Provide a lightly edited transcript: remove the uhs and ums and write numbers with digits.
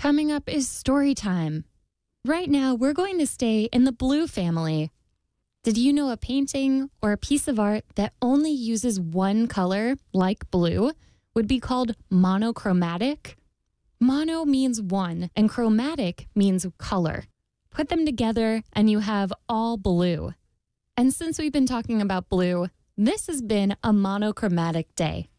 Coming up is story time. Right now, we're going to stay in the blue family. Did you know a painting or a piece of art that only uses one color, like blue, would be called monochromatic? Mono means one, and chromatic means color. Put them together, and you have all blue. And since we've been talking about blue, this has been a monochromatic day.